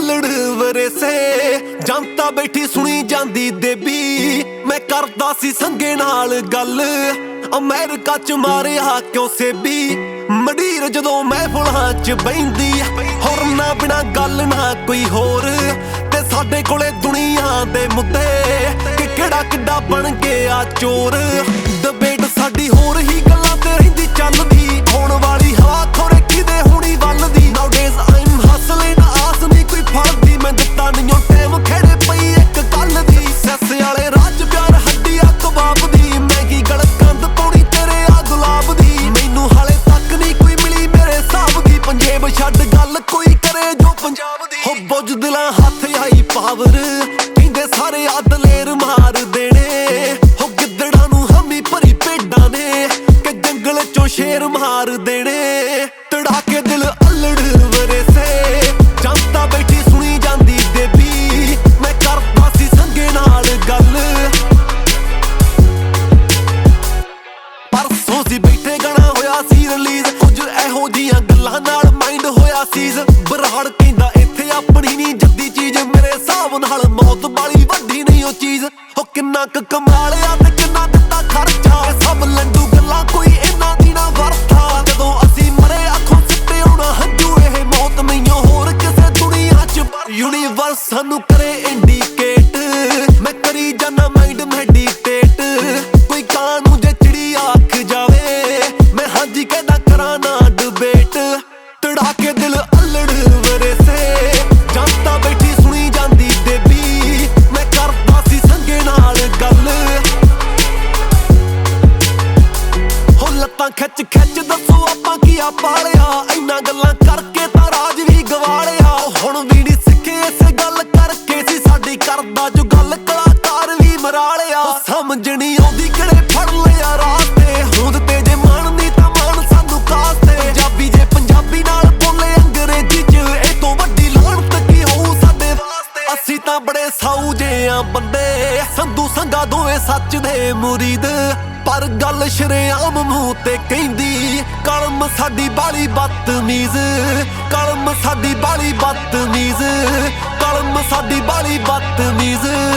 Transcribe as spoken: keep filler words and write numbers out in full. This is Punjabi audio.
ਅਲੜ ਵਰਸੇ ਜਨਤਾ ਬੈਠੀ ਸੁਣੀ ਜਾਂਦੀ ਦੇਬੀ। ਮੈਂ ਕਰਦਾ ਸੀ ਸੰਗੇ ਨਾਲ ਗੱਲ, ਅਮਰੀਕਾ ਚ ਮਾਰਿਆ ਕਿਉਂ ਸੇਬੀ। ਮੰਡੀਰ ਜਦੋਂ ਮਹਿਫਲਾਂ ਚ ਬਹਿੰਦੀ, ਹੋਰ ਨਾ ਬਿਨਾ ਗੱਲ ਨਾ ਕੋਈ ਹੋਰ। ਤੇ ਸਾਡੇ ਕੋਲੇ ਦੁਨੀਆ ਦੇ ਮੁੱਦੇ ਕਿ ਕਿਹੜਾ ਕਿੱਡਾ ਬਣ ਗਿਆ ਚੋਰ। ਡਿਬੇਟ ਸਾਡੀ ਹੋਰ ਹੀ ਗੱਲਾਂ ਤੇ ਰਹਿੰਦੀ ਚੱਲਦੀ, ਹੋਣ ਵਾਲੀ ਹਵਾ ਖੋਰੇ ਕਿਦੇ ਹੋਣੀ ਵੱਲਦੀ। ਨਾਊਡੇਜ਼ ਆਈਮ ਹਸਲਿੰਗ ਆਸ ਨਹੀਂ ਕੋਈ ਫੜਦੀ, ਮੈਂ ਦਿੱਤਾ ਨਹੀਂ ਟਾਈਮ ਖੇੜੇ ਪਈ ਇੱਕ ਗੱਲ ਦੀ। ਸੈਸ ਵਾਲੇ ਰਾਜ ਪਿਆਰ ਹੱਡੀ ਆ ਕਬਾਬ ਦੀ, ਮਹਿੰਗੀ ਗਲ ਕੰਧ ਪਾਉਣੀ ਤੇਰੇ ਆ ਗੁਲਾਬ ਦੀ। ਮੈਨੂੰ ਹਾਲੇ ਤੱਕ ਨਹੀਂ ਕੋਈ ਮਿਲੀ ਮੇਰੇ ਹਿਸਾਬ ਦੀ, ਪੰਜੇਬ ਛੱਡ ਗੱਲ ਕੋਈ ਕਰੇ ਜੋ ਪੰਜਾਬ ਦੀ। ਹੋ ਬੁੱਝ ਦਿਲਾਂ ਹੱਥ ਆਈ ਪਾਵਰ, ਕਹਿੰਦੇ ਸਾਰੇ ਆ ਦਲੇਰ ਮਾਰ ਦੇਣੇ। ਹੋ ਗਿੱਦੜਾਂ ਨੂੰ ਹਮੀ ਭਰੀ ਭੇਡਾਂ ਨੇ, ਕਿ ਜੰਗਲ ਚੋਂ ਸ਼ੇਰ ਮਾਰ ਦੇਣੇ। ਤੜਾ ਕੇ ਦਿਲ ਅਲੜ ਵਰਸੇ ਜਨਤਾ ਬੈਠੀ ਸੁਣੀ ਜਾਂਦੀ ਦੇਬੀ। ਮੈਂ ਕਰਦਾ ਸੀ ਸੰਗੇ ਨਾਲ ਗੱਲ, ਪਰਸੋਂ ਸੀ ਬੈਠੇ ਗਾਣਾ ਹੋਇਆ ਸੀ ਰਿਲੀਜ਼। ਕੁਝ ਇਹੋ ਜਿਹੀਆਂ ਗੱਲਾਂ ਨਾਲ ਮਾਈਂਡ ਹੋਇਆ ਸੀਜ਼। ਬਰਾੜ ਕਹਿੰਦਾ ਇੱਥੇ ਆਪਣੀ ਨਹੀਂ ਜੱਦੀ ਚੀਜ਼, ਮੇਰੇ ਹਿਸਾਬ ਨਾਲ ਮੌਤ ਵਾਲੀ ਵੱਡੀ ਨਹੀਂ ਉਹ ਚੀਜ਼। ਉਹ ਕਿੰਨਾ ਕੁ ਕਮਾ ਲਿਆ ਤੇ ਕਿੰਨਾ ਦਿੱਤਾ ਖਰਚਾ, ਸਭ ਲੰਡੂ ਗੱਲਾਂ ਕੋਈ ਇਹਨਾਂ ਦੀ ਨਾ ਵਰਤਾ। ਜਦੋਂ ਅਸੀਂ ਮਰੇ ਅੱਖੋਂ ਸਿੱਟੇ ਆਉਣਾ ਹੰਝੂ, ਇਹ ਮੌਤ ਨਹੀਂ ਹੋਰ ਕਿਸੇ ਦੁਨੀਆ ਚ। ਯੂਨੀਵਰਸ ਸਾਨੂੰ ਕਰੇ ਇੰਡੀਕੇਟ, ਮੈਂ ਕਰੀ ਜਾਨਾ ਮਾਈਂਡ ਮੈਡੀਟੇਟ। ਕੋਈ ਕਾਂ ਨੂੰ ਜੇ ਚਿੜੀ ਆਖ ਜਾਵੇ, ਮੈਂ ਹਾਂਜੀ ਕਹਿੰਦਾ ਕਰਾਂ ਨਾ ਡਿਬੇਟ। ਤੜਾ ਕੇ ਦਿਲ ਅਲੜ ਵਰਸੇ ਜਨਤਾ ਬੈਠੀ ਸੁਣੀ ਜਾਂਦੀ ਦੇਬੀ। ਮੈਂ ਕਰਦਾ ਸੀ ਸੰਗੇ ਨਾਲ ਗੱਲ, ਹੋ ਲੱਤਾਂ ਖਿੱਚ ਖਿੱਚ ਦੱਸੋ ਆਪਾਂ ਕੀ ਆ ਪਾਲਿਆ। ਇੰਨਾ ਗੱਲਾਂ ਕਰਕੇ ਤਾਂ ਰਾਜ ਵੀ ਗਵਾ ਲਿਆ। ਹੁਣ ਵੀ ਨਹੀਂ ਸਿੱਖੇ ਇਸੇ ਗੱਲ ਕਰਕੇ ਸੀ ਸਾਡੀ ਕਰਦਾ ਜੋ ਗੱਲ ਕਲਾਕਾਰ ਵੀ ਮਰਾ ਲਿਆ। ਸਮਝ ਨਹੀਂ ਆਉਂਦੀ ਕਿਹੜੇ ਫੜ ਲਿਆ ਰਾਸਤੇ, ਹੋਂਦ ਤੇ ਜੇ ਮਾਣ ਨਹੀਂ ਤਾਂ ਮਾਣ ਸਾਨੂੰ ਕਾਸਤੇ। ਪੰਜਾਬੀ ਜੇ ਪੰਜਾਬੀ ਨਾਲ ਬੋਲੇ ਅੰਗਰੇਜ਼ੀ ਚ, ਇਹ ਤੋਂ ਵੱਡੀ ਲਾਹਨਤ ਕੀ ਹੋਊ ਸਾਡੇ ਵਾਸਤੇ। ਅਸੀਂ ਤਾਂ ਬੜੇ ਸਾਊ ਜੇ ਆ ਬੰਦੇ, ਸੰਧੂ ਸੰਗਾ ਦੋਵੇਂ ਸੱਚ ਦੇ ਮੁਰੀਦ। ਪਰ ਗੱਲ ਸ਼ਰੇਆਮ ਮੂੰਹ ਤੇ ਕਹਿੰਦੀ, ਕਲਮ ਸਾਡੀ ਬਾਲੀ ਬਦਤਮੀਜ਼। ਕਲਮ ਸਾਡੀ ਬਾਲੀ ਬਦਤਮੀਜ਼, ਕਲਮ ਸਾਡੀ ਬਾਲੀ ਬਦਤਮੀਜ਼।